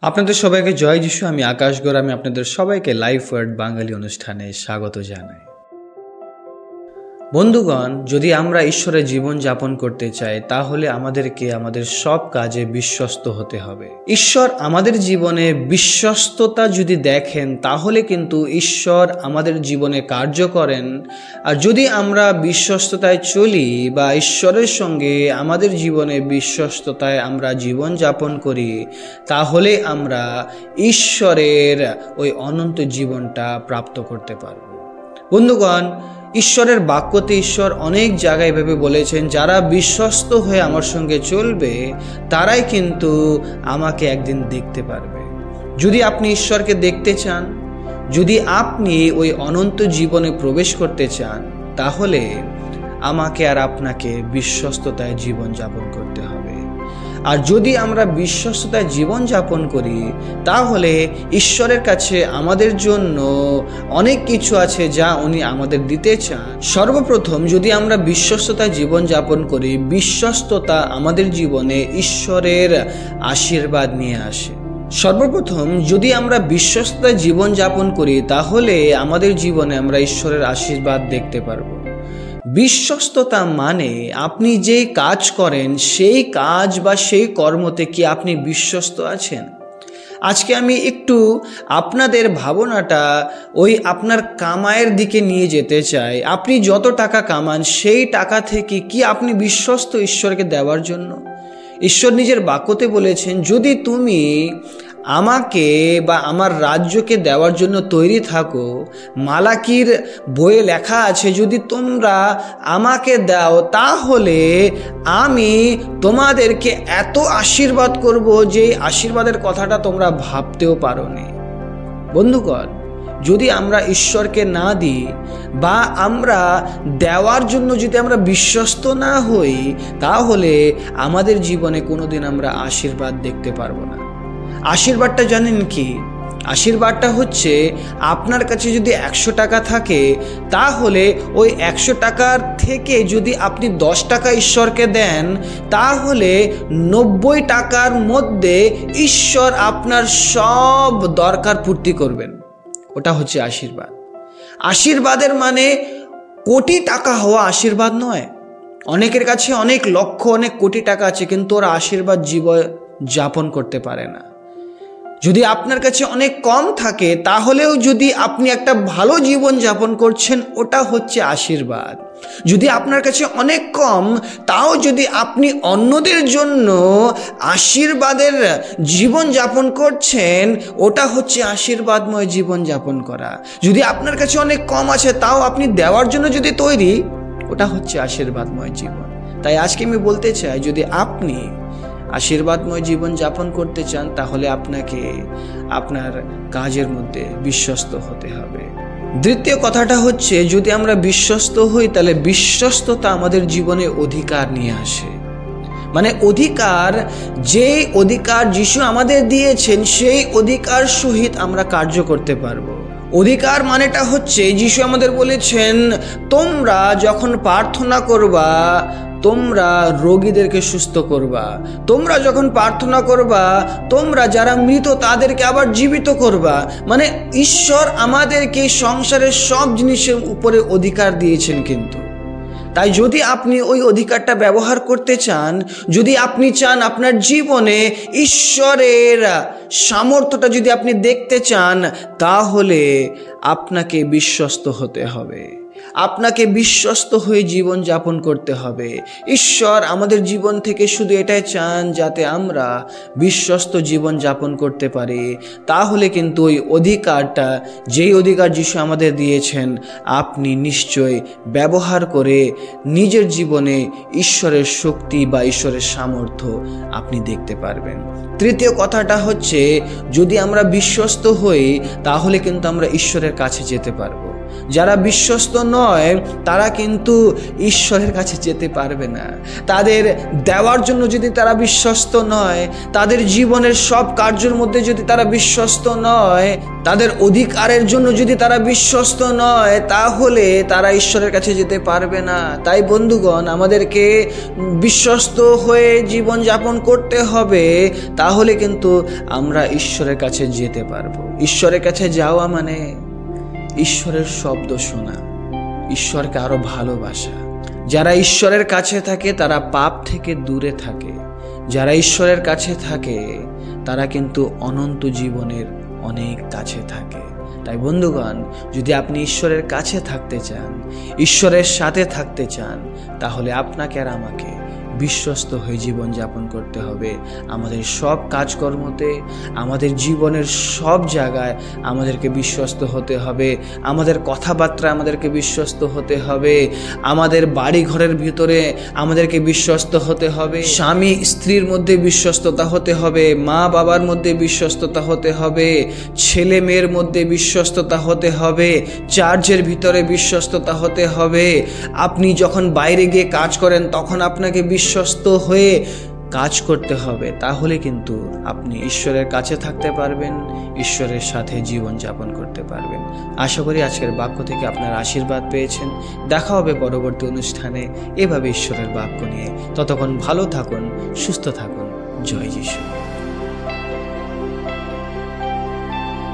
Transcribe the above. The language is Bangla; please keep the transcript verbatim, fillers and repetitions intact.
আপনাদের সবাইকে জয় যিশু। আমি আকাশ গড়। আমি আপনাদের সবাইকে লাইফ ওয়ার্ড বাঙালি অনুষ্ঠানে স্বাগত জানাই। বন্ধুগণ, যদি আমরা ঈশ্বরের জীবন যাপন করতে চাই তাহলে আমাদেরকে আমাদের সব কাজে বিশ্বস্ত হতে হবে। ঈশ্বর আমাদের জীবনে বিশ্বস্ততা যদি দেখেন তাহলে কিন্তু ঈশ্বর আমাদের জীবনে কার্য করেন। আর যদি আমরা বিশ্বস্ততায় চলি বা ঈশ্বরের সঙ্গে আমাদের জীবনে বিশ্বস্ততায় আমরা জীবন যাপন করি তাহলে আমরা ঈশ্বরের ওই অনন্ত জীবনটা প্রাপ্ত করতে পারব। বন্ধুগণ, ঈশ্বরের বাক্যতে ঈশ্বর অনেক জায়গায় ভেবে বলেছেন, যারা বিশ্বস্ত হয়ে আমার সঙ্গে চলবে তারাই কিন্তু আমাকে একদিন দেখতে পারবে। যদি আপনি ঈশ্বরকে দেখতে চান, যদি আপনি ওই অনন্ত জীবনে প্রবেশ করতে চান তাহলে আমাকে আর আপনাকে বিশ্বস্ততায় জীবন যাপন করতে হবে। আর যদি আমরা বিশ্বস্ততায় জীবন যাপন করি তাহলে ঈশ্বরের কাছে আমাদের জন্য অনেক কিছু আছে যা উনি আমাদের দিতে চান। সর্বপ্রথম যদি আমরা বিশ্বস্ততায় জীবন যাপন করি, বিশ্বস্ততা আমাদের জীবনে ঈশ্বরের আশীর্বাদ নিয়ে আসে। সর্বপ্রথম যদি আমরা বিশ্বস্ততায় জীবন যাপন করি তাহলে আমাদের জীবনে আমরা ঈশ্বরের আশীর্বাদ দেখতে পারবো। বিশ্বস্ততা মানে আপনি যেই কাজ করেন সেই কাজ বা সেই কর্মতে কি আপনি বিশ্বস্ত আছেন। আজকে আমি একটু আপনাদের ভাবনাটা ওই আপনার কামাইয়ের দিকে নিয়ে যেতে চাই। আপনি যত টাকা কামান সেই টাকা থেকে কি আপনি বিশ্বস্ত ঈশ্বরকে দেওয়ার জন্য? ঈশ্বর নিজের বাক্যতে বলেছেন, যদি তুমি আমাকে বা আমার রাজ্যকে দেওয়ার জন্য তৈরি থাকো, মালাকির বইয়ে লেখা আছে, যদি তোমরা আমাকে দাও তাহলে আমি তোমাদেরকে এত আশীর্বাদ করব যে আশীর্বাদের কথাটা তোমরা ভাবতেও পারোনি। বন্ধুগণ, যদি আমরা ঈশ্বরকে না দিই বা আমরা দেওয়ার জন্য যদি আমরা বিশ্বস্ত না হই তাহলে আমাদের জীবনে কোনোদিন আমরা আশীর্বাদ দেখতে পারবো না। আশীর্বাদটা জানেন কি? আশীর্বাদটা হচ্ছে আপনার কাছে যদি একশো টাকা থাকে তাহলে ওই একশো টাকার থেকে যদি আপনি দশ টাকা ঈশ্বরকে দেন তাহলে নব্বই টাকার মধ্যে ঈশ্বর আপনার সব দরকার পূর্তি করবেন। ওটা হচ্ছে আশীর্বাদ। আশীর্বাদের মানে কোটি টাকা হওয়া আশীর্বাদ নয়। অনেকের কাছে অনেক লক্ষ অনেক কোটি টাকা আছে কিন্তু ওরা আশীর্বাদ জীবন যাপন করতে পারে না। যদি আপনার কাছে অনেক কম থাকে তাহলেও যদি আপনি একটা ভালো জীবন যাপন করছেন ওটা হচ্ছে আশীর্বাদ। যদি আপনার কাছে অনেক কম তাও যদি আপনি অন্যদের জন্য আশীর্বাদের জীবন যাপন করছেন ওটা হচ্ছে আশীর্বাদময় জীবন যাপন করা। যদি আপনার কাছে অনেক কম আছে তাও আপনি দেওয়ার জন্য যদি তৈরি, ওটা হচ্ছে আশীর্বাদময় জীবন। তাই আজকে আমি বলতে চাই, যদি আপনি আশীর্বাদময় জীবন যাপন করতে চান তাহলে আপনাকে আপনার কাজের মধ্যে বিশ্বস্ত হতে হবে। দ্বিতীয় কথাটা হচ্ছে, যদি আমরা বিশ্বস্ত হই তাহলে বিশ্বস্ততা আমাদের জীবনে অধিকার নিয়ে আসে। মানে অধিকার, যে অধিকার যিশু আমাদের দিয়েছেন সেই অধিকার সহিত আমরা কার্য করতে পারবো। অধিকার মানেটা হচ্ছে, যিশু আমাদের বলেছেন, তোমরা যখন প্রার্থনা করবা তোমরা রোগীদেরকে সুস্থ করবা, তোমরা যখন প্রার্থনা করবা তোমরা যারা মৃত তাদেরকে আবার জীবিত করবা। মানে ঈশ্বর আমাদেরকে সংসারের সব জিনিসের উপরে অধিকার দিয়েছেন। কিন্তু তাই যদি আপনি ওই অধিকারটা ব্যবহার করতে চান, যদি আপনি চান আপনার জীবনে ঈশ্বরের সামর্থ্যটা যদি আপনি দেখতে চান তাহলে আপনাকে বিশ্বস্ত হতে হবে। আপনাকে বিশ্বস্ত হয়ে জীবন যাপন করতে হবে। ঈশ্বর আমাদের জীবন থেকে শুধু এটাই চান যাতে আমরা বিশ্বস্ত জীবন যাপন করতে পারি। তাহলে কিন্তু ওই অধিকারটা, যেই অধিকার যিশু আমাদের দিয়েছেন, আপনি নিশ্চয় ব্যবহার করে নিজের জীবনে ঈশ্বরের শক্তি বা ঈশ্বরের সামর্থ্য আপনি দেখতে পারবেন। তৃতীয় কথাটা হচ্ছে, যদি আমরা বিশ্বস্ত হই তাহলে কিন্তু আমরা ঈশ্বরের কাছে যেতে পারবো। যারা বিশ্বস্ত নয় তারা কিন্তু ঈশ্বরের কাছে যেতে পারবে না। তাদের দেওয়ার জন্য যদি তারা বিশ্বস্ত নয়, তাদের জীবনের সব কার্যের মধ্যে যদি তারা বিশ্বস্ত নয়, তাদের অধিকারের জন্য যদি তারা বিশ্বস্ত নয়, তাহলে তারা ঈশ্বরের কাছে যেতে পারবে না। তাই বন্ধুগণ, আমাদেরকে বিশ্বস্ত হয়ে জীবন যাপন করতে হবে, তাহলে কিন্তু আমরা ঈশ্বরের কাছে যেতে পারবো। ঈশ্বরের কাছে যাওয়া মানে ঈশ্বরের শব্দ শোনা, ঈশ্বরকে আরো ভালোবাসা। যারা ঈশ্বরের কাছে থাকে তারা পাপ থেকে দূরে থাকে। যারা ঈশ্বরের কাছে থাকে তারা কিন্তু অনন্ত জীবনের অনেক কাছে থাকে। তাই বন্ধুগণ, যদি আপনি ঈশ্বরের কাছে থাকতে চান, ঈশ্বরের সাথে থাকতে চান, তাহলে আপনাকে আর আমাকে বিশ্বস্ত হয়ে জীবন যাপন করতে হবে। আমাদের সব কাজকর্মতে, আমাদের জীবনের সব জায়গায় আমাদেরকে বিশ্বস্ত হতে হবে। আমাদের কথাবার্তা আমাদেরকে বিশ্বস্ত হতে হবে। আমাদের বাড়ি ঘরের ভিতরে আমাদেরকে বিশ্বস্ত হতে হবে। স্বামী স্ত্রীর মধ্যে বিশ্বস্ততা হতে হবে। মা বাবার মধ্যে বিশ্বস্ততা হতে হবে। ছেলে মেয়ের মধ্যে বিশ্বস্ততা হতে হবে। চার্চের ভিতরে বিশ্বস্ততা হতে হবে। আপনি যখন বাইরে গিয়ে কাজ করেন তখন আপনাকে বিশ্বস্ত হয়ে কাজ করতে হবে। তাহলে কিন্তু আপনি ঈশ্বরের কাছে থাকতে পারবেন, ঈশ্বরের সাথে জীবন যাপন করতে পারবেন। আশা করি আজকের বাক্য থেকে আপনার আশীর্বাদ পেয়েছেন। দেখা হবে পরবর্তী অনুষ্ঠানে এভাবে ঈশ্বরের বাক্য নিয়ে। ততক্ষণ ভালো থাকুন, সুস্থ থাকুন। জয় যিশু।